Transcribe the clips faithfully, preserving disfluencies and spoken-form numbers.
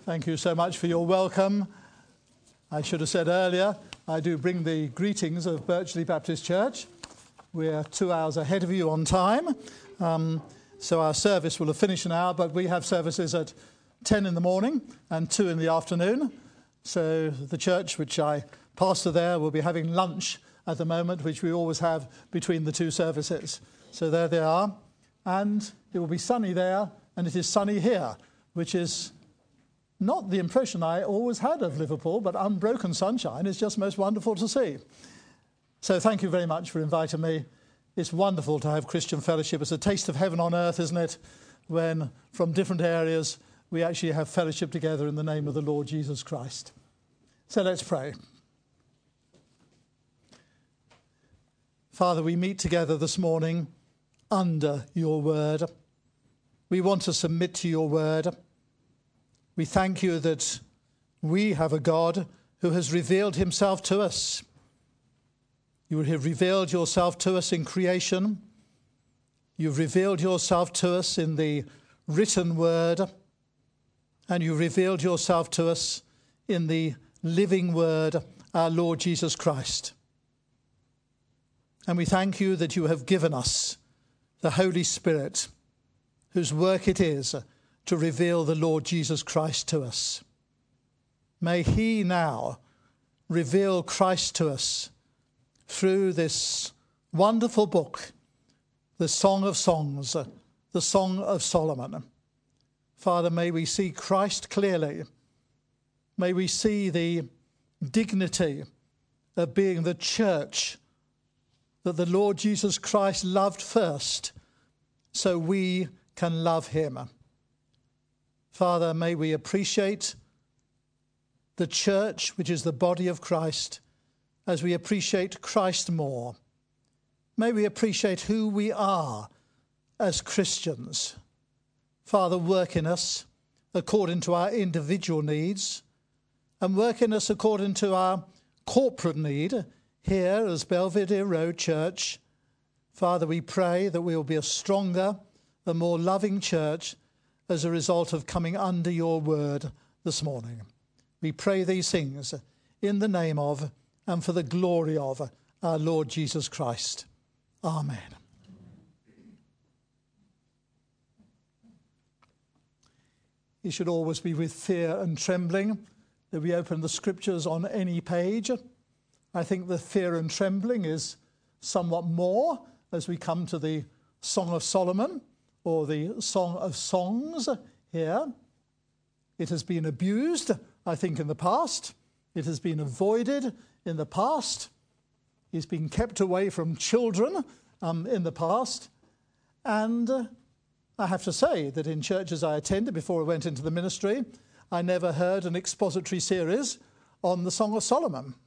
Thank you so much for your welcome. I should have said earlier, I do bring the greetings of Birchley Baptist Church. We're two hours ahead of you on time, um, so our service will have finished now, but we have services at ten in the morning and two in the afternoon. So the church, which I pastor there, will be having lunch at the moment, which we always have between the two services. So there they are. And it will be sunny there, and it is sunny here, which is not the impression I always had of Liverpool, but unbroken sunshine is just most wonderful to see. So thank you very much for inviting me. It's wonderful to have Christian fellowship. It's a taste of heaven on earth, isn't it? When from different areas we actually have fellowship together in the name of the Lord Jesus Christ. So let's pray. Father, we meet together this morning under your word. We want to submit to your word. We thank you that we have a God who has revealed himself to us. You have revealed yourself to us in creation. You've revealed yourself to us in the written word. And you've revealed yourself to us in the living word, our Lord Jesus Christ. And we thank you that you have given us the Holy Spirit, whose work it is to reveal the Lord Jesus Christ to us. May he now reveal Christ to us through this wonderful book, the Song of Songs, the Song of Solomon. Father, may we see Christ clearly. May we see the dignity of being the church that the Lord Jesus Christ loved first, so we can love him. Father, may we appreciate the church, which is the body of Christ, as we appreciate Christ more. May we appreciate who we are as Christians. Father, work in us according to our individual needs, and work in us according to our corporate need here as Belvedere Road Church. Father, we pray that we will be a stronger, a more loving church as a result of coming under your word this morning. We pray these things in the name of and for the glory of our Lord Jesus Christ. Amen. It should always be with fear and trembling that we open the scriptures on any page. I think the fear and trembling is somewhat more as we come to the Song of Solomon, or the Song of Songs here. It has been abused, I think, in the past. It has been avoided in the past. It's been kept away from children um, in the past. And uh, I have to say that in churches I attended before I went into the ministry, I never heard an expository series on the Song of Solomon.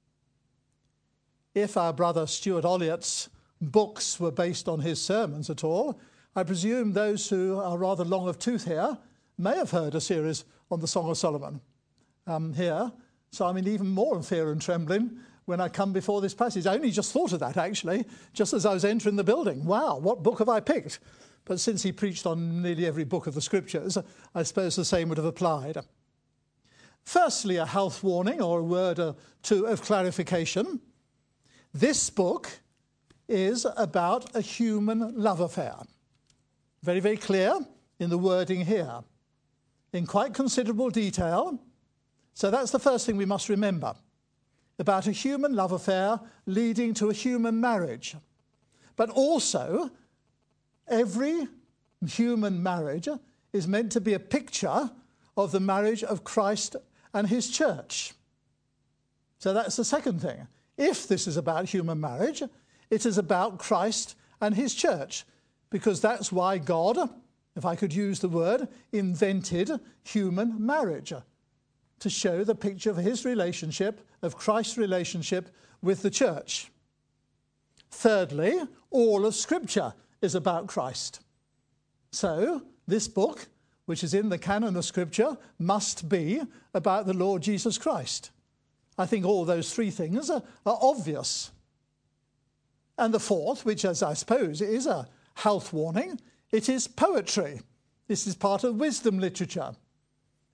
If our brother Stuart Olyot's books were based on his sermons at all, I presume those who are rather long of tooth here may have heard a series on the Song of Solomon um, here. So I'm in even more fear and trembling when I come before this passage. I only just thought of that, actually, just as I was entering the building. Wow, what book have I picked? But since he preached on nearly every book of the Scriptures, I suppose the same would have applied. Firstly, a health warning or a word or two of clarification. This book is about a human love affair. Very, very clear in the wording here, in quite considerable detail. So that's the first thing we must remember, about a human love affair leading to a human marriage. But also, every human marriage is meant to be a picture of the marriage of Christ and his church. So that's the second thing. If this is about human marriage, it is about Christ and his church, because that's why God, if I could use the word, invented human marriage, to show the picture of his relationship, of Christ's relationship with the church. Thirdly, all of Scripture is about Christ. So this book, which is in the canon of Scripture, must be about the Lord Jesus Christ. I think all those three things are, are obvious. And the fourth, which as I suppose is a health warning, it is poetry. This is part of wisdom literature.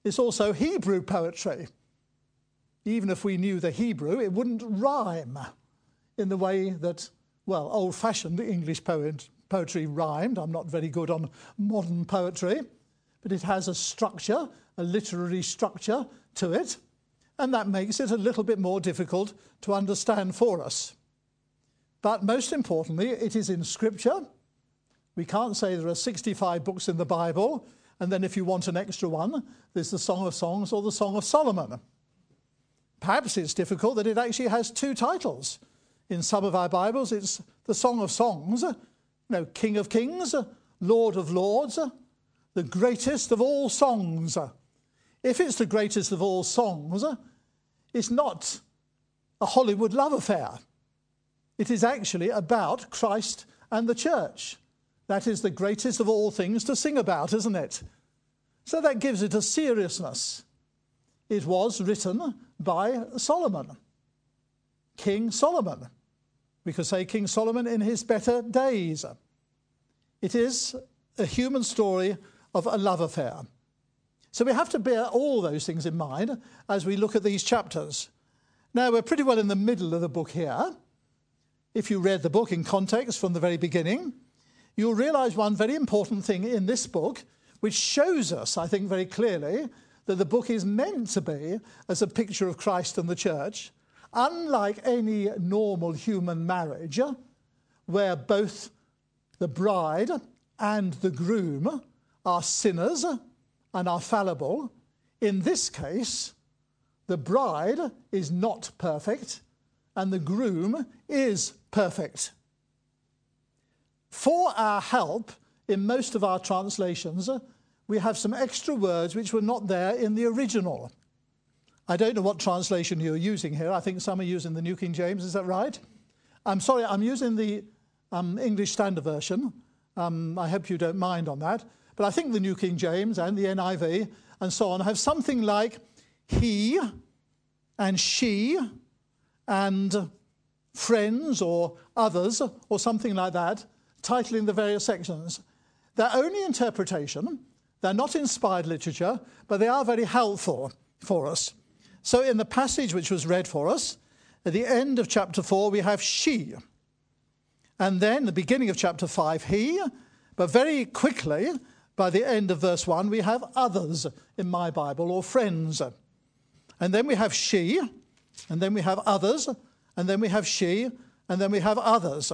It's also Hebrew poetry. Even if we knew the Hebrew, it wouldn't rhyme in the way that, well, old-fashioned English poet, poetry rhymed. I'm not very good on modern poetry, but it has a structure, a literary structure to it, and that makes it a little bit more difficult to understand for us. But most importantly, it is in Scripture. We can't say there are sixty-five books in the Bible, and then if you want an extra one, there's the Song of Songs or the Song of Solomon. Perhaps it's difficult that it actually has two titles. In some of our Bibles, it's the Song of Songs, you know, King of Kings, Lord of Lords, the greatest of all songs. If it's the greatest of all songs, it's not a Hollywood love affair. It is actually about Christ and the church. That is the greatest of all things to sing about, isn't it? So that gives it a seriousness. It was written by Solomon, King Solomon. We could say King Solomon in his better days. It is a human story of a love affair. So we have to bear all those things in mind as we look at these chapters. Now, we're pretty well in the middle of the book here. If you read the book in context from the very beginning, you'll realise one very important thing in this book, which shows us, I think, very clearly that the book is meant to be as a picture of Christ and the church, unlike any normal human marriage, where both the bride and the groom are sinners and are fallible. In this case, the bride is not perfect and the groom is perfect. For our help, in most of our translations, we have some extra words which were not there in the original. I don't know what translation you're using here. I think some are using the New King James, is that right? I'm sorry, I'm using the um, English Standard Version. Um, I hope you don't mind on that. But I think the New King James and the N I V and so on have something like he and she and friends or others or something like that, titling the various sections. They're only interpretation. They're not inspired literature, but they are very helpful for us. So in the passage which was read for us, at the end of chapter four, we have she. And then the beginning of chapter five, he. But very quickly, by the end of verse one, we have others in my Bible, or friends. And then we have she, and then we have others, and then we have she, and then we have others.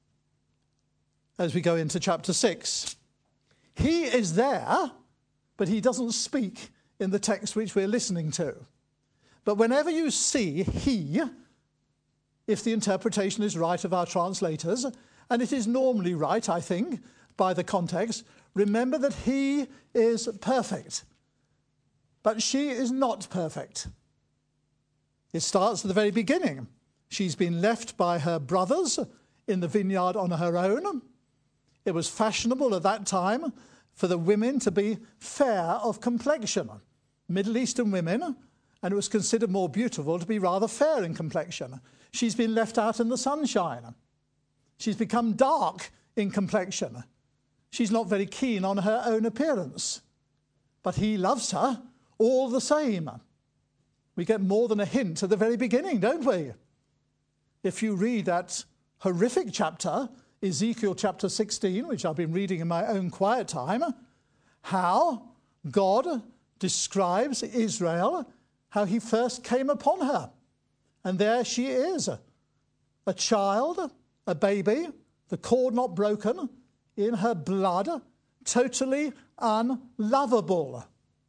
As we go into chapter six. He is there, but he doesn't speak in the text which we're listening to. But whenever you see he, if the interpretation is right of our translators, and it is normally right, I think, by the context, remember that he is perfect. But she is not perfect. It starts at the very beginning. She's been left by her brothers in the vineyard on her own. It was fashionable at that time for the women to be fair of complexion, Middle Eastern women, and it was considered more beautiful to be rather fair in complexion. She's been left out in the sunshine. She's become dark in complexion. She's not very keen on her own appearance, but he loves her all the same. We get more than a hint at the very beginning, don't we? If you read that horrific chapter, Ezekiel chapter sixteen, which I've been reading in my own quiet time, how God describes Israel, how he first came upon her. And there she is, a child, a baby, the cord not broken, in her blood, totally unlovable.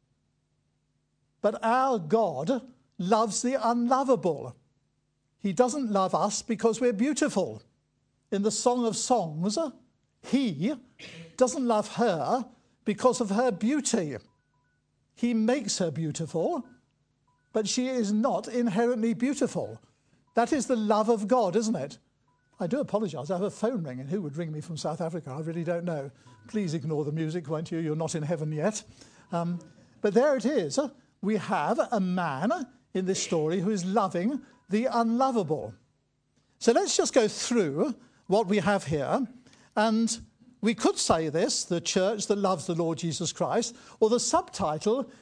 But our God loves the unlovable. He doesn't love us because we're beautiful. In the Song of Songs, he doesn't love her because of her beauty. He makes her beautiful, but she is not inherently beautiful. That is the love of God, isn't it? I do apologise. I have a phone ringing. Who would ring me from South Africa? I really don't know. Please ignore the music, won't you? You're not in heaven yet. Um, but there it is. We have a man in this story who is loving the unlovable. So let's just go through what we have here. And we could say this, the church that loves the Lord Jesus Christ, or the subtitle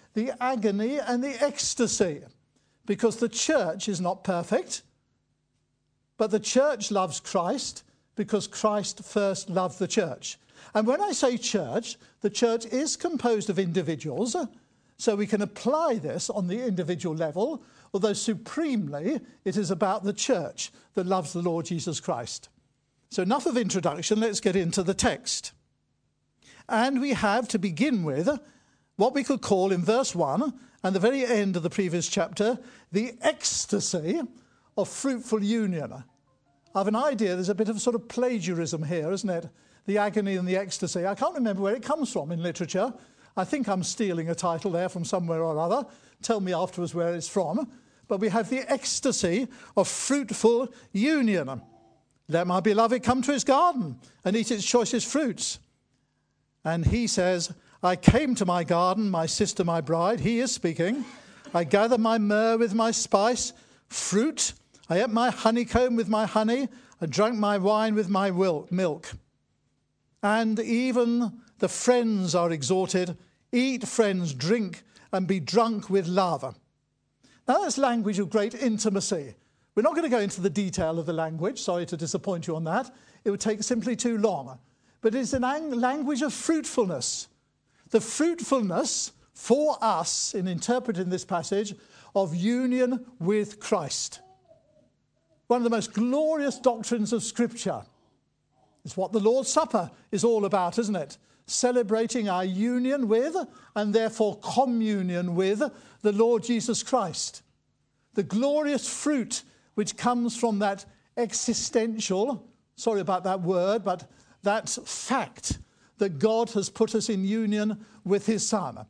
the agony and the ecstasy, because the church is not perfect, but the church loves Christ because Christ first loved the church. And when I say church, the church is composed of individuals, so we can apply this on the individual level, although supremely it is about the church that loves the Lord Jesus Christ. So enough of introduction, let's get into the text. And we have, to begin with, what we could call in verse one and the very end of the previous chapter, the ecstasy of fruitful union. I have an idea there's a bit of sort of plagiarism here, isn't it? The agony and the ecstasy. I can't remember where it comes from in literature. I think I'm stealing a title there from somewhere or other. Tell me afterwards where it's from. But we have the ecstasy of fruitful union. Let my beloved come to his garden and eat its choicest fruits. And he says, I came to my garden, my sister, my bride. He is speaking. I gather my myrrh with my spice, fruit. I ate my honeycomb with my honey. I drank my wine with my milk. And even the friends are exhorted, eat, friends, drink, and be drunk with love. Now that's language of great intimacy. We're not going to go into the detail of the language. Sorry to disappoint you on that. It would take simply too long. But it's a language of fruitfulness. The fruitfulness for us, in interpreting this passage, of union with Christ. One of the most glorious doctrines of Scripture. It's what the Lord's Supper is all about, isn't it? Celebrating our union with, and therefore communion with, the Lord Jesus Christ. The glorious fruit which comes from that existential, sorry about that word, but that fact that God has put us in union with his Son.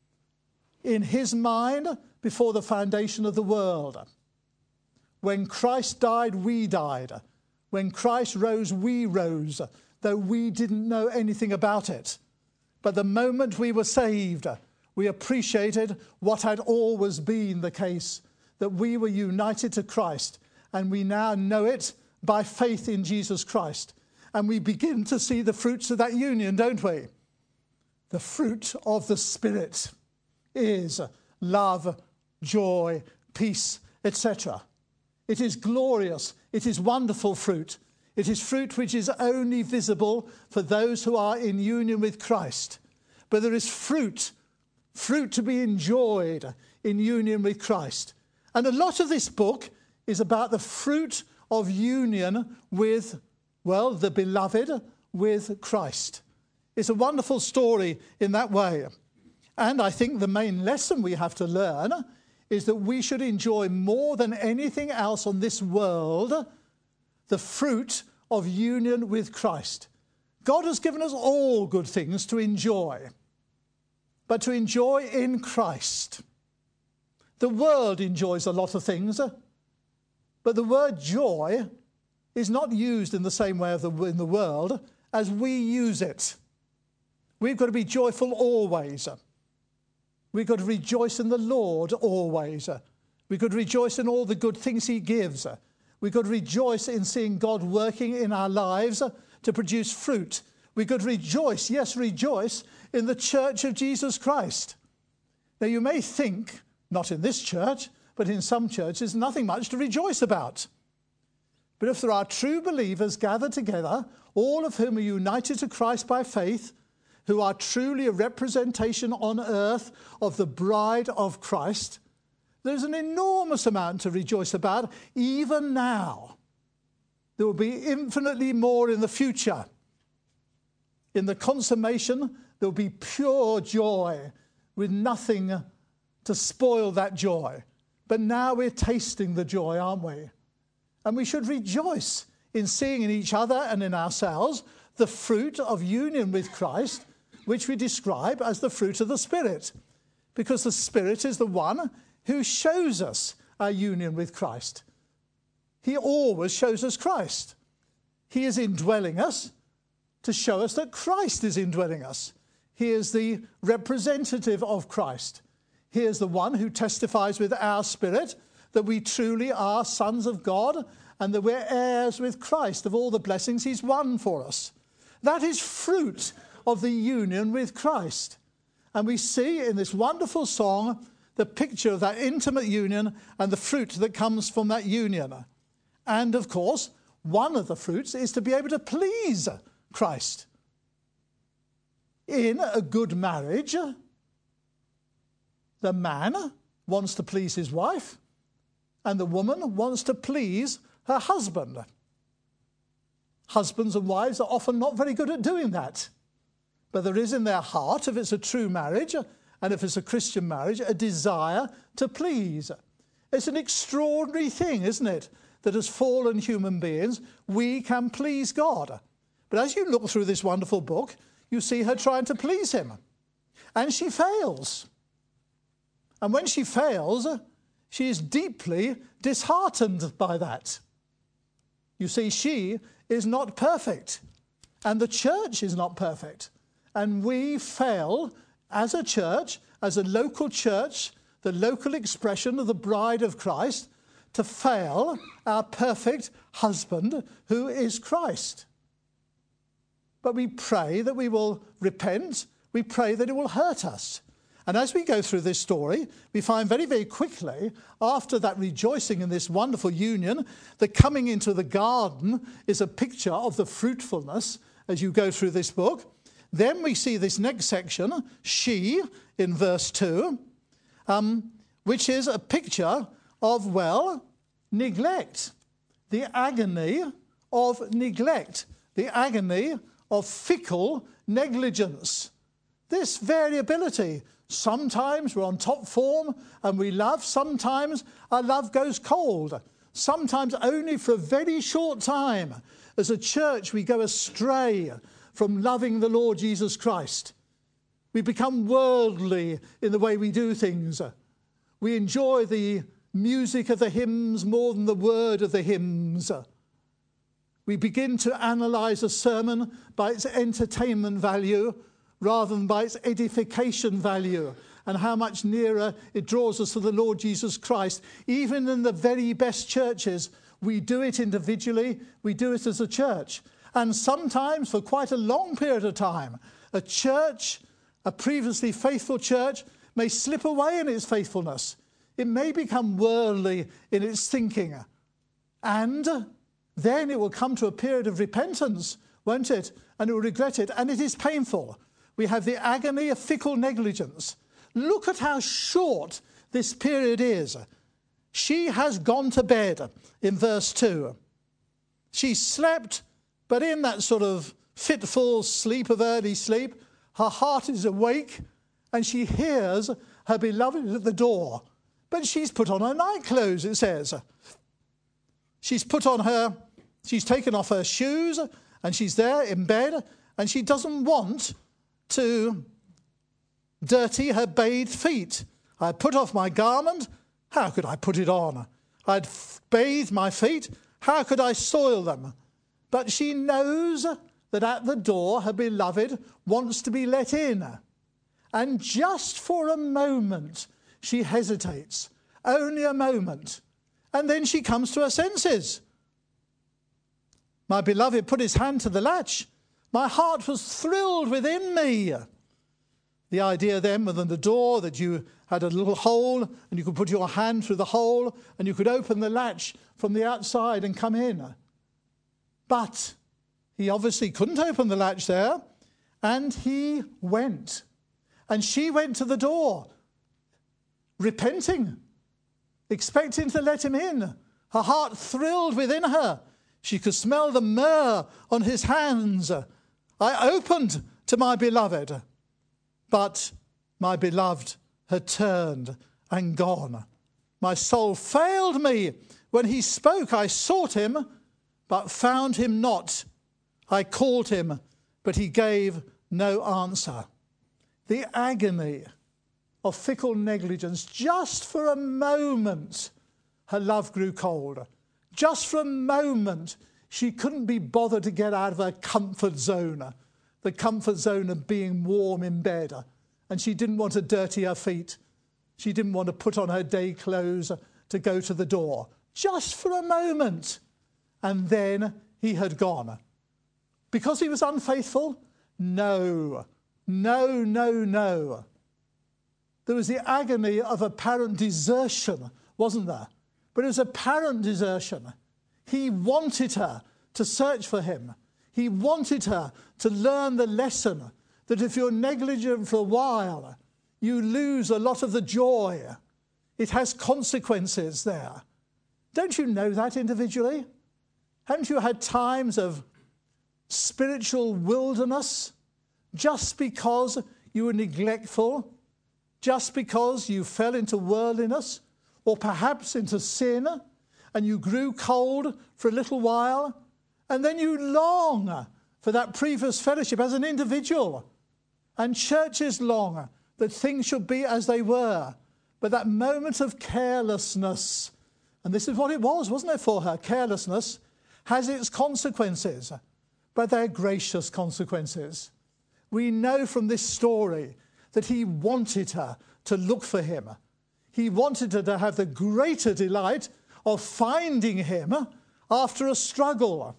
In his mind, before the foundation of the world. When Christ died, we died. When Christ rose, we rose, though we didn't know anything about it. But the moment we were saved, we appreciated what had always been the case, that we were united to Christ, and we now know it by faith in Jesus Christ. And we begin to see the fruits of that union, don't we? The fruit of the Spirit is love, joy, peace, et cetera. It is glorious. It is wonderful fruit. It is fruit which is only visible for those who are in union with Christ. But there is fruit, fruit to be enjoyed in union with Christ. And a lot of this book is about the fruit of union with, well, the beloved, with Christ. It's a wonderful story in that way. And I think the main lesson we have to learn is that we should enjoy more than anything else on this world the fruit of union with Christ. God has given us all good things to enjoy, but to enjoy in Christ. The world enjoys a lot of things, but the word joy is not used in the same way of the, in the world as we use it. We've got to be joyful always. We've got to rejoice in the Lord always. We've got to rejoice in all the good things he gives. We've got to rejoice in seeing God working in our lives to produce fruit. We've got to rejoice, yes, rejoice in the church of Jesus Christ. Now you may think, not in this church, but in some churches, nothing much to rejoice about. But if there are true believers gathered together, all of whom are united to Christ by faith, who are truly a representation on earth of the bride of Christ, there's an enormous amount to rejoice about, even now. There will be infinitely more in the future. In the consummation, there will be pure joy with nothing to spoil that joy. But now we're tasting the joy, aren't we? And we should rejoice in seeing in each other and in ourselves the fruit of union with Christ, which we describe as the fruit of the Spirit. Because the Spirit is the one who shows us our union with Christ. He always shows us Christ. He is indwelling us to show us that Christ is indwelling us. He is the representative of Christ. He is the one who testifies with our spirit that we truly are sons of God and that we're heirs with Christ of all the blessings he's won for us. That is fruit of the union with Christ. And we see in this wonderful song the picture of that intimate union and the fruit that comes from that union. And of course, one of the fruits is to be able to please Christ. In a good marriage, the man wants to please his wife, and the woman wants to please her husband. Husbands and wives are often not very good at doing that. But there is in their heart, if it's a true marriage, and if it's a Christian marriage, a desire to please. It's an extraordinary thing, isn't it, that as fallen human beings, we can please God. But as you look through this wonderful book, you see her trying to please him. And she fails. And when she fails, she is deeply disheartened by that. You see, she is not perfect, and the church is not perfect. And we fail as a church, as a local church, the local expression of the bride of Christ, to fail our perfect husband who is Christ. But we pray that we will repent. We pray that it will hurt us. And as we go through this story, we find very, very quickly, after that rejoicing in this wonderful union, that coming into the garden is a picture of the fruitfulness as you go through this book. Then we see this next section, she, in verse two, um, which is a picture of, well, neglect. The agony of neglect. The agony of fickle negligence. This variability. Sometimes we're on top form and we love. Sometimes our love goes cold. Sometimes only for a very short time. As a church, we go astray from loving the Lord Jesus Christ. We become worldly in the way we do things. We enjoy the music of the hymns more than the word of the hymns. We begin to analyse a sermon by its entertainment value rather than by its edification value, and how much nearer it draws us to the Lord Jesus Christ. Even in the very best churches, we do it individually, we do it as a church. And sometimes, for quite a long period of time, a church, a previously faithful church, may slip away in its faithfulness. It may become worldly in its thinking. And then it will come to a period of repentance, won't it? And it will regret it, and it is painful. We have the agony of fickle negligence. Look at how short this period is. She has gone to bed, in verse two. She slept, but in that sort of fitful sleep of early sleep, her heart is awake, and she hears her beloved at the door. But she's put on her night clothes, it says. She's put on her, she's taken off her shoes, and she's there in bed, and she doesn't want to dirty her bathed feet. I put off my garment. How could I put it on? I'd bathed my feet. How could I soil them? But she knows that at the door her beloved wants to be let in. And just for a moment she hesitates. Only a moment. And then she comes to her senses. My beloved put his hand to the latch. My heart was thrilled within me. The idea then within the door that you had a little hole and you could put your hand through the hole and you could open the latch from the outside and come in. But he obviously couldn't open the latch there, and he went. And she went to the door, repenting, expecting to let him in. Her heart thrilled within her. She could smell the myrrh on his hands. I opened to my beloved, but my beloved had turned and gone. My soul failed me. When he spoke, I sought him, but found him not. I called him, but he gave no answer. The agony of fickle negligence. Just for a moment, her love grew cold. Just for a moment, she couldn't be bothered to get out of her comfort zone, the comfort zone of being warm in bed. And she didn't want to dirty her feet. She didn't want to put on her day clothes to go to the door. Just for a moment. And then he had gone. Because he was unfaithful? No, no, no, no. There was the agony of apparent desertion, wasn't there? But it was apparent desertion. He wanted her to search for him. He wanted her to learn the lesson that if you're negligent for a while, you lose a lot of the joy. It has consequences there. Don't you know that individually? Haven't you had times of spiritual wilderness just because you were neglectful, just because you fell into worldliness, or perhaps into sin, and you grew cold for a little while, and then you long for that previous fellowship as an individual, and churches long that things should be as they were. But that moment of carelessness, and this is what it was, wasn't it, for her? Carelessness has its consequences, but they're gracious consequences. We know from this story that he wanted her to look for him. He wanted her to have the greater delight of finding him after a struggle.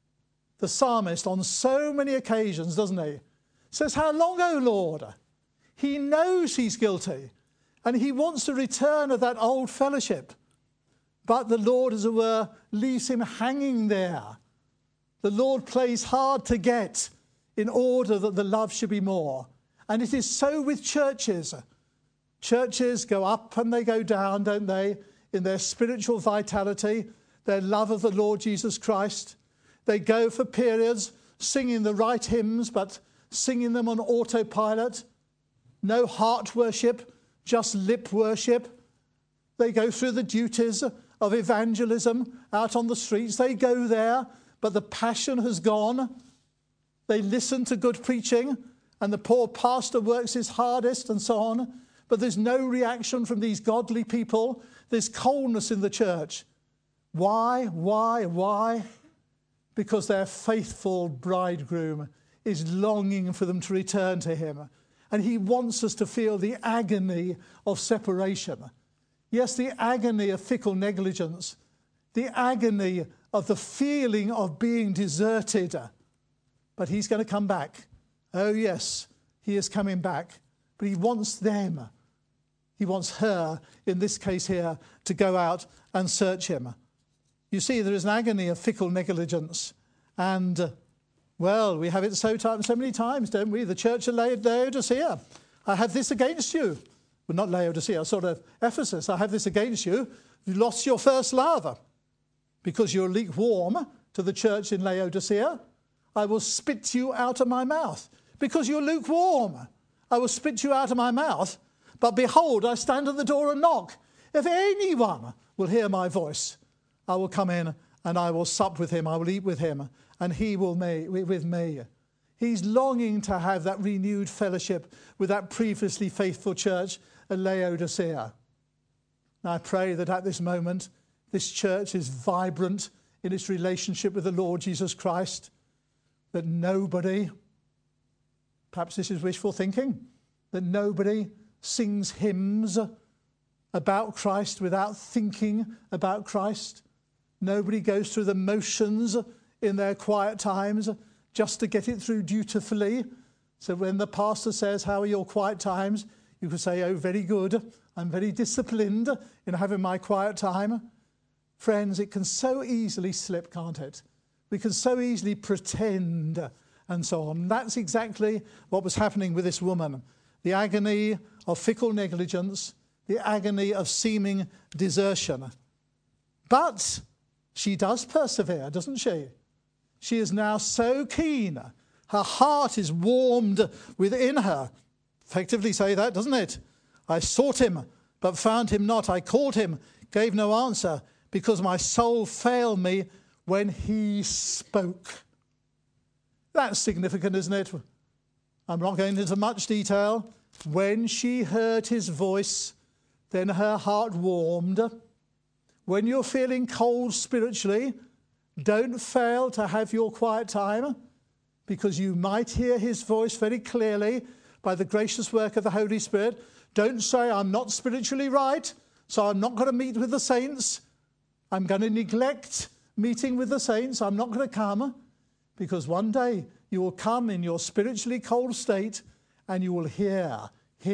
The psalmist, on so many occasions, doesn't he, says, "How long, O Lord?" He knows he's guilty, and he wants the return of that old fellowship. But the Lord, as it were, leaves him hanging there. The Lord plays hard to get in order that the love should be more. And it is so with churches. Churches go up and they go down, don't they, in their spiritual vitality, their love of the Lord Jesus Christ. They go for periods singing the right hymns, but singing them on autopilot. No heart worship, just lip worship. They go through the duties of evangelism out on the streets. They go there, but the passion has gone. They listen to good preaching, and the poor pastor works his hardest and so on. But there's no reaction from these godly people. There's coldness in the church. Why? Why? Why? Because their faithful bridegroom is longing for them to return to him. And he wants us to feel the agony of separation. Yes, the agony of fickle negligence. The agony of the feeling of being deserted. But he's going to come back. Oh, yes, he is coming back. But he wants them. He wants her, in this case here, to go out and search him. You see, there is an agony of fickle negligence. And, uh, well, we have it so, time, so many times, don't we? The church of Laodicea. I have this against you. Well, not Laodicea, sort of Ephesus. I have this against you. You lost your first love. Because you're lukewarm to the church in Laodicea, I will spit you out of my mouth. Because you're lukewarm, I will spit you out of my mouth. But behold, I stand at the door and knock. If anyone will hear my voice, I will come in and I will sup with him. I will eat with him, and he will me, with me. He's longing to have that renewed fellowship with that previously faithful church at Laodicea. Now I pray that at this moment, this church is vibrant in its relationship with the Lord Jesus Christ, that nobody, perhaps this is wishful thinking, that nobody sings hymns about Christ without thinking about Christ. Nobody goes through the motions in their quiet times just to get it through dutifully. So when the pastor says, "How are your quiet times?" you can say, "Oh, very good. I'm very disciplined in having my quiet time." Friends, it can so easily slip, can't it? We can so easily pretend and so on. That's exactly what was happening with this woman. The agony of fickle negligence, the agony of seeming desertion. But she does persevere, doesn't she? She is now so keen. Her heart is warmed within her. Effectively say that, doesn't it? I sought him, but found him not. I called him, gave no answer, because my soul failed me when he spoke. That's significant, isn't it? I'm not going into much detail. When she heard his voice, then her heart warmed. When you're feeling cold spiritually, don't fail to have your quiet time, because you might hear his voice very clearly by the gracious work of the Holy Spirit. Don't say, "I'm not spiritually right, so I'm not going to meet with the saints. I'm going to neglect meeting with the saints. I'm not going to come." Because one day you will come in your spiritually cold state and you will hear his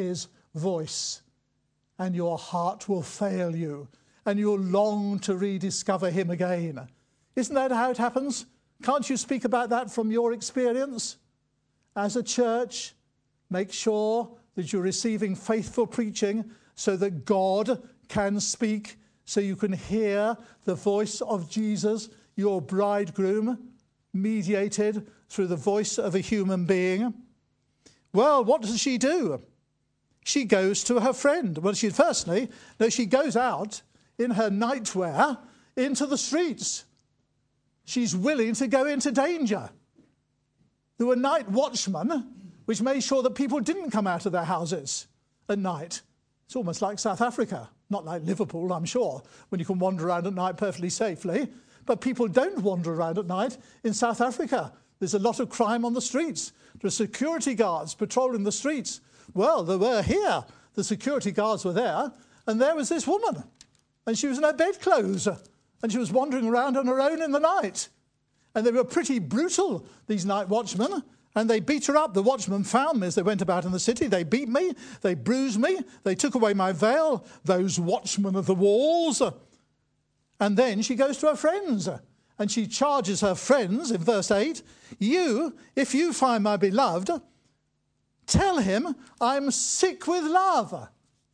voice, and your heart will fail you, and you'll long to rediscover him again. Isn't that how it happens? Can't you speak about that from your experience? As a church, make sure that you're receiving faithful preaching so that God can speak, so you can hear the voice of Jesus, your bridegroom, mediated through the voice of a human being. Well, what does she do? She goes to her friend. Well, she firstly, no, she goes out in her nightwear into the streets. She's willing to go into danger. There were night watchmen which made sure that people didn't come out of their houses at night. It's almost like South Africa, not like Liverpool, I'm sure, when you can wander around at night perfectly safely. But people don't wander around at night in South Africa. There's a lot of crime on the streets. There are security guards patrolling the streets. Well, there were here. The security guards were there, and there was this woman. And she was in her bedclothes, and she was wandering around on her own in the night. And they were pretty brutal, these night watchmen, and they beat her up. The watchmen found me as they went about in the city. They beat me, they bruised me, they took away my veil, those watchmen of the walls. And then she goes to her friends, and she charges her friends in verse eight, you, if you find my beloved, tell him I'm sick with love.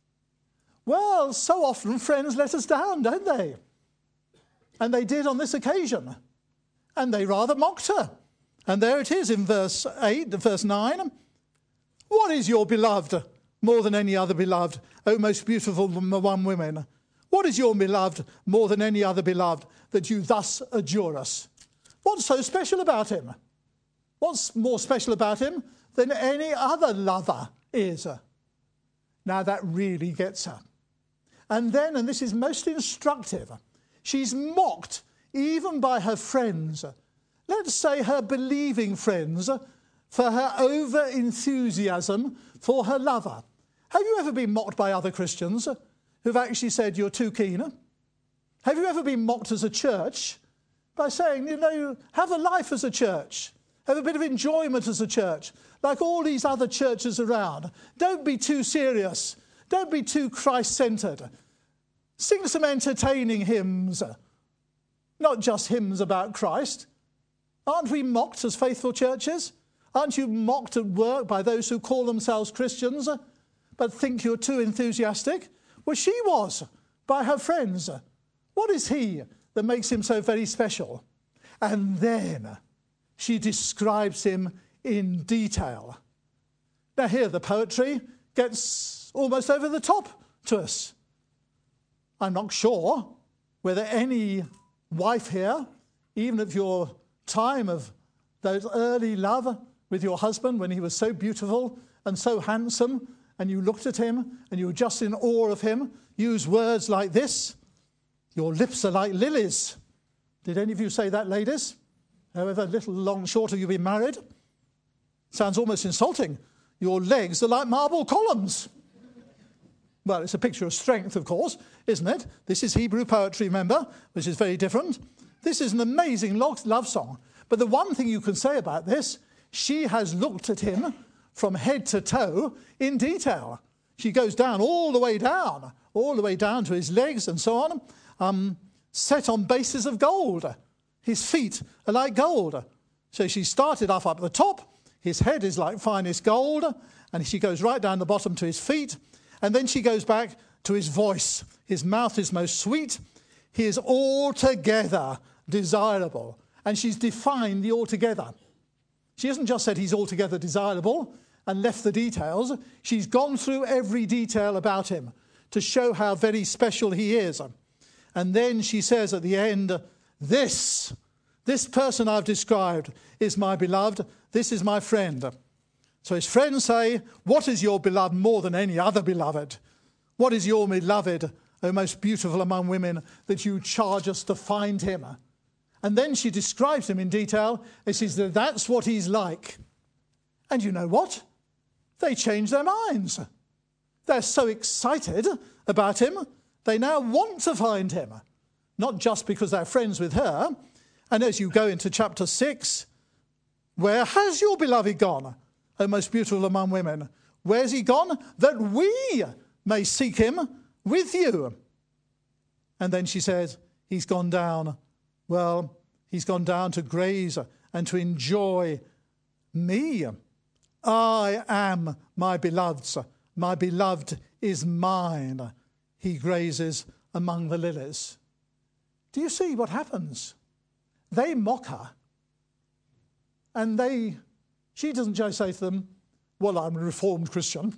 Well, so often friends let us down, don't they? And they did on this occasion. And they rather mocked her. And there it is in verse eight, verse nine. What is your beloved more than any other beloved, O most beautiful among women? What is your beloved more than any other beloved, that you thus adjure us? What's so special about him? What's more special about him than any other lover is? Now that really gets her. And then, and this is most instructive, she's mocked even by her friends. Let's say her believing friends, for her over-enthusiasm for her lover. Have you ever been mocked by other Christians who've actually said you're too keen? Have you ever been mocked as a church by saying, you know, have a life as a church, have a bit of enjoyment as a church, like all these other churches around. Don't be too serious. Don't be too Christ-centred. Sing some entertaining hymns, not just hymns about Christ. Aren't we mocked as faithful churches? Aren't you mocked at work by those who call themselves Christians but think you're too enthusiastic? Well, she was by her friends. What is he that makes him so very special? And then she describes him in detail. Now here the poetry gets almost over the top to us. I'm not sure whether any wife here, even of your time of those early love with your husband when he was so beautiful and so handsome, and you looked at him and you were just in awe of him, use words like this: your lips are like lilies. Did any of you say that, ladies? However little, long, short have you been married? Sounds almost insulting. Your legs are like marble columns. Well, it's a picture of strength, of course, isn't it? This is Hebrew poetry, remember, which is very different. This is an amazing love song. But the one thing you can say about this, she has looked at him from head to toe in detail. She goes down, all the way down, all the way down to his legs and so on, um, set on bases of gold. His feet are like gold. So she started off up at the top. His head is like finest gold. And she goes right down the bottom to his feet. And then she goes back to his voice. His mouth is most sweet. He is altogether desirable. And she's defined the altogether. She hasn't just said he's altogether desirable and left the details. She's gone through every detail about him to show how very special he is. And then she says at the end, this, this person I've described is my beloved. This is my friend. So his friends say, what is your beloved more than any other beloved? What is your beloved, O most beautiful among women, that you charge us to find him? And then she describes him in detail and says that that's what he's like. And you know what? They change their minds. They're so excited about him, they now want to find him. Not just because they're friends with her. And as you go into chapter six, where has your beloved gone, O most beautiful among women? Where's he gone? That we may seek him with you. And then she said, he's gone down. Well, he's gone down to graze and to enjoy me. I am my beloved's. My beloved is mine. He grazes among the lilies. Do you see what happens? They mock her. And they, she doesn't just say to them, well, I'm a Reformed Christian.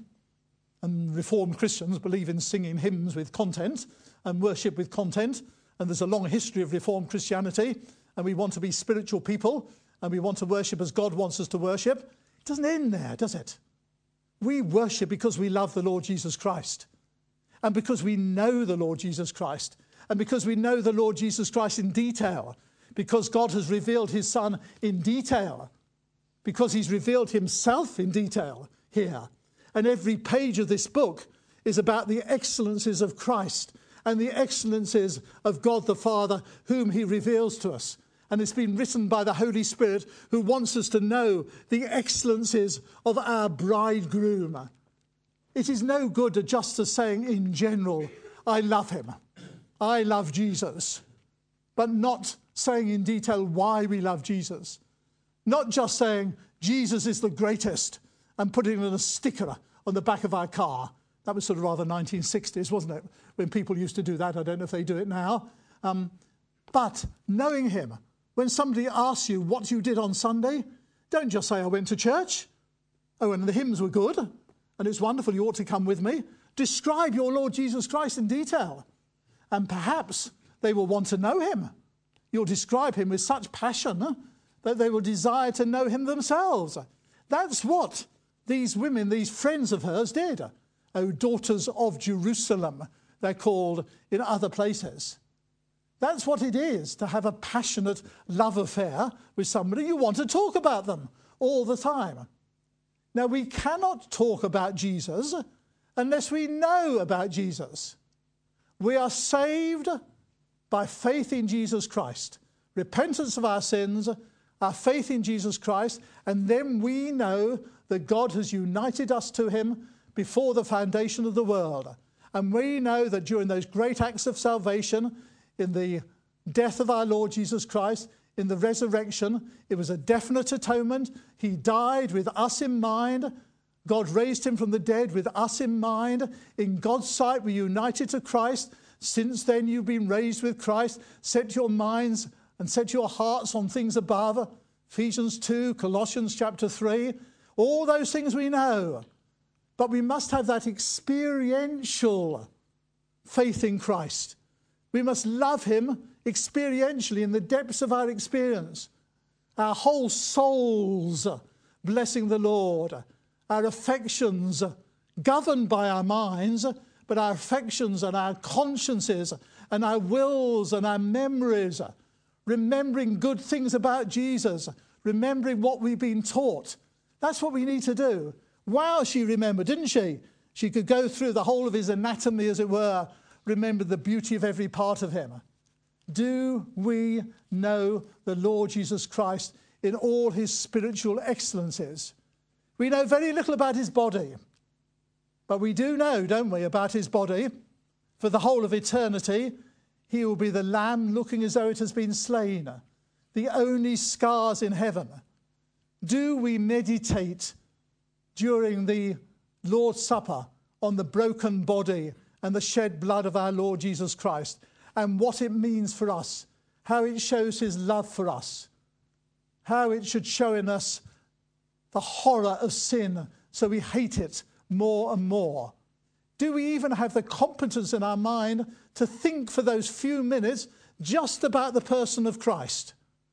And Reformed Christians believe in singing hymns with content and worship with content. And there's a long history of Reformed Christianity. And we want to be spiritual people. And we want to worship as God wants us to worship. It doesn't end there, does it? We worship because we love the Lord Jesus Christ. And because we know the Lord Jesus Christ. And because we know the Lord Jesus Christ in detail. Because God has revealed his Son in detail. Because he's revealed himself in detail here. And every page of this book is about the excellencies of Christ and the excellencies of God the Father, whom he reveals to us. And it's been written by the Holy Spirit, who wants us to know the excellencies of our bridegroom. It is no good just as saying in general, I love him. I love Jesus. But not saying in detail why we love Jesus. Not just saying Jesus is the greatest and putting in a sticker on the back of our car. That was sort of rather nineteen sixties, wasn't it? When people used to do that. I don't know if they do it now. Um, but knowing him, when somebody asks you what you did on Sunday, don't just say, I went to church. Oh, and the hymns were good. And it's wonderful, you ought to come with me. Describe your Lord Jesus Christ in detail. And perhaps they will want to know him. You'll describe him with such passion that they will desire to know him themselves. That's what these women, these friends of hers did. Oh, daughters of Jerusalem, they're called in other places. That's what it is to have a passionate love affair with somebody. You want to talk about them all the time. Now, we cannot talk about Jesus unless we know about Jesus. We are saved by faith in Jesus Christ, repentance of our sins, our faith in Jesus Christ, and then we know that God has united us to him before the foundation of the world. And we know that during those great acts of salvation, in the death of our Lord Jesus Christ, in the resurrection, it was a definite atonement. He died with us in mind. God raised him from the dead with us in mind. In God's sight, we're united to Christ. Since then, you've been raised with Christ. Set your minds and set your hearts on things above. Ephesians two, Colossians chapter three. All those things we know. But we must have that experiential faith in Christ. We must love him experientially in the depths of our experience. Our whole souls blessing the Lord. Our affections governed by our minds, but our affections and our consciences and our wills and our memories, remembering good things about Jesus, remembering what we've been taught. That's what we need to do. Wow, she remembered, didn't she? She could go through the whole of his anatomy, as it were, remember the beauty of every part of him. Do we know the Lord Jesus Christ in all his spiritual excellencies? We know very little about his body, but we do know, don't we, about his body. For the whole of eternity, he will be the lamb looking as though it has been slain, the only scars in heaven. Do we meditate during the Lord's Supper on the broken body and the shed blood of our Lord Jesus Christ, and what it means for us, how it shows his love for us, how it should show in us the horror of sin, so we hate it more and more? Do we even have the competence in our mind to think for those few minutes just about the person of Christ?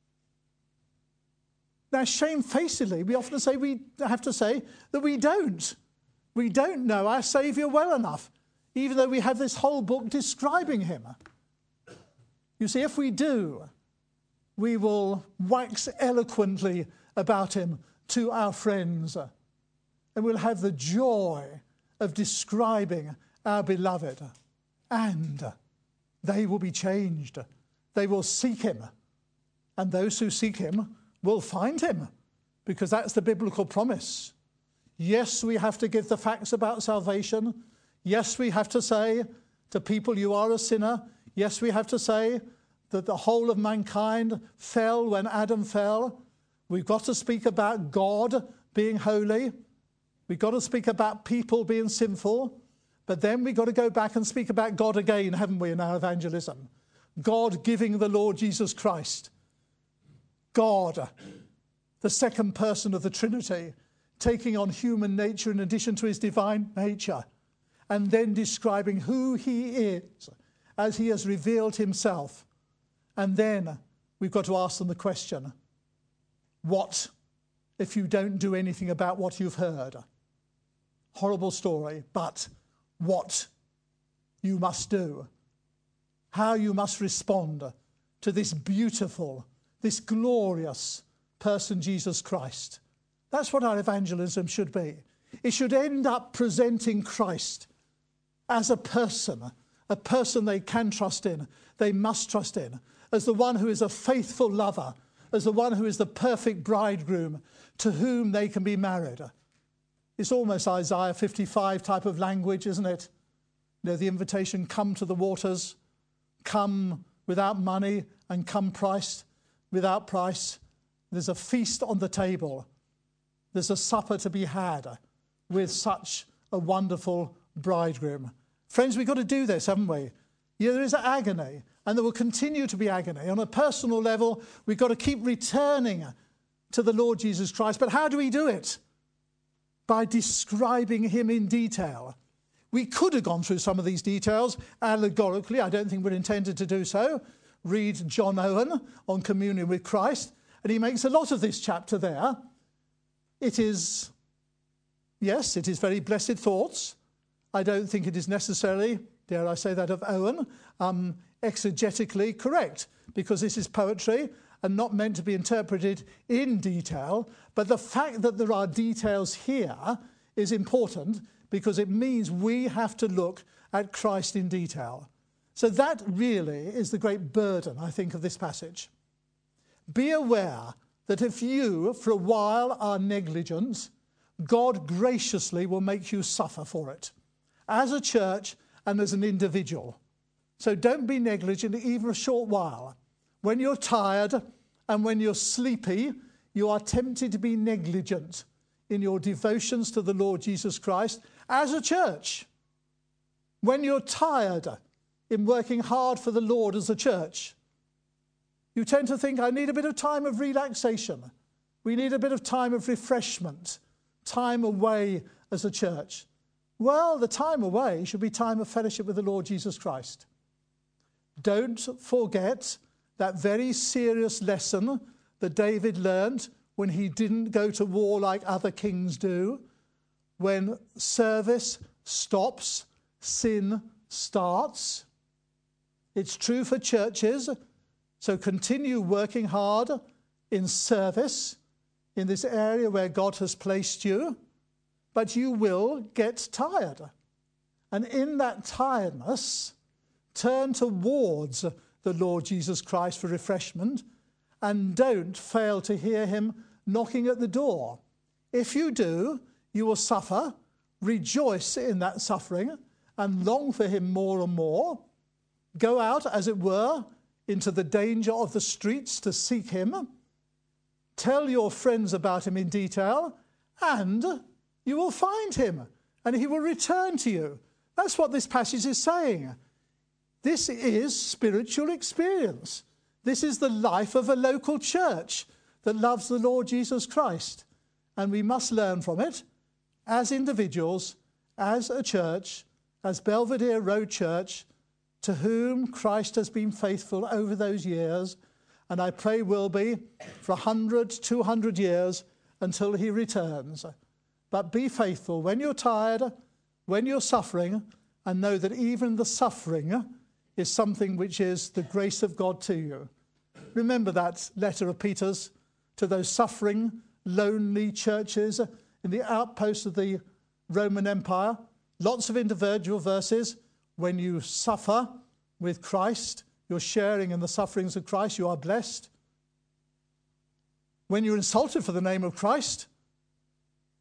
Now, shamefacedly, we often say we have to say that we don't. We don't know our Saviour well enough, even though we have this whole book describing him. You see, if we do, we will wax eloquently about him to our friends, and we'll have the joy of describing our beloved, and they will be changed. They will seek him, and those who seek him will find him, because that's the biblical promise. Yes, we have to give the facts about salvation. Yes, we have to say to people, you are a sinner. Yes, we have to say that the whole of mankind fell when Adam fell. We've got to speak about God being holy. We've got to speak about people being sinful. But then we've got to go back and speak about God again, haven't we, in our evangelism? God giving the Lord Jesus Christ. God, the second person of the Trinity, taking on human nature in addition to his divine nature, and then describing who he is as he has revealed himself. And then we've got to ask them the question, what if you don't do anything about what you've heard? Horrible story, but what you must do, how you must respond to this beautiful, this glorious person, Jesus Christ. That's what our evangelism should be. It should end up presenting Christ as a person, a person they can trust in, they must trust in, as the one who is a faithful lover, as the one who is the perfect bridegroom to whom they can be married. It's almost Isaiah fifty-five type of language, isn't it? You know, the invitation, come to the waters, come without money and come priced without price. There's a feast on the table. There's a supper to be had with such a wonderful bridegroom. Friends, we've got to do this, haven't we? Yeah, there is agony, and there will continue to be agony. On a personal level, we've got to keep returning to the Lord Jesus Christ. But how do we do it? By describing him in detail. We could have gone through some of these details allegorically. I don't think we're intended to do so. Read John Owen on communion with Christ, and he makes a lot of this chapter there. It is, yes, it is very blessed thoughts. I don't think it is necessarily, dare I say that of Owen, um, exegetically correct, because this is poetry and not meant to be interpreted in detail. But the fact that there are details here is important, because it means we have to look at Christ in detail. So that really is the great burden, I think, of this passage. Be aware that if you, for a while, are negligent, God graciously will make you suffer for it, as a church and as an individual. So don't be negligent even a short while. When you're tired and when you're sleepy, you are tempted to be negligent in your devotions to the Lord Jesus Christ as a church. When you're tired in working hard for the Lord as a church, you tend to think, I need a bit of time of relaxation. We need a bit of time of refreshment, time away as a church. Well, the time away should be time of fellowship with the Lord Jesus Christ. Don't forget that very serious lesson that David learned when he didn't go to war like other kings do. When service stops, sin starts. It's true for churches. So continue working hard in service in this area where God has placed you, but you will get tired. And in that tiredness, turn towards the Lord Jesus Christ for refreshment, and don't fail to hear him knocking at the door. If you do, you will suffer, rejoice in that suffering, and long for him more and more. Go out, as it were, into the danger of the streets to seek him. Tell your friends about him in detail, and you will find him, and he will return to you. That's what this passage is saying. This is spiritual experience. This is the life of a local church that loves the Lord Jesus Christ. And we must learn from it as individuals, as a church, as Belvedere Road Church, to whom Christ has been faithful over those years, and I pray will be for a hundred, two hundred years until he returns. But be faithful when you're tired, when you're suffering, and know that even the suffering is something which is the grace of God to you. Remember that letter of Peter's to those suffering, lonely churches in the outposts of the Roman Empire. Lots of individual verses. When you suffer with Christ, you're sharing in the sufferings of Christ, you are blessed. When you're insulted for the name of Christ,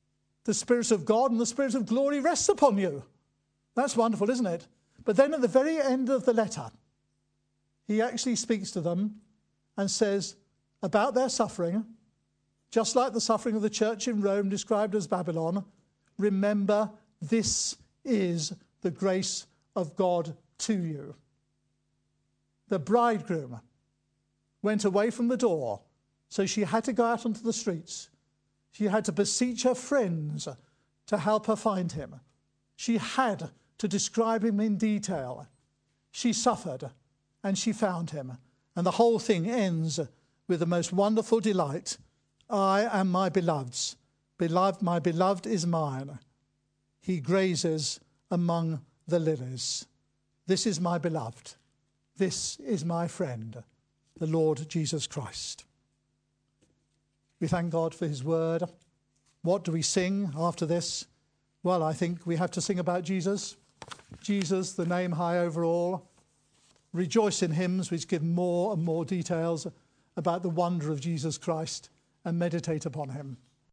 the Spirit of God and the Spirit of glory rests upon you. That's wonderful, isn't it? But then at the very end of the letter, he actually speaks to them and says about their suffering, just like the suffering of the church in Rome described as Babylon, remember, this is the grace of God to you. The bridegroom went away from the door, so she had to go out onto the streets. She had to beseech her friends to help her find him. She had to describe him in detail. She suffered and she found him. And the whole thing ends with the most wonderful delight. I am my beloved's. Beloved, my beloved is mine. He grazes among the lilies. This is my beloved. This is my friend, the Lord Jesus Christ. We thank God for his word. What do we sing after this? Well, I think we have to sing about Jesus. Jesus, the name high over all. Rejoice in hymns which give more and more details about the wonder of Jesus Christ and meditate upon him.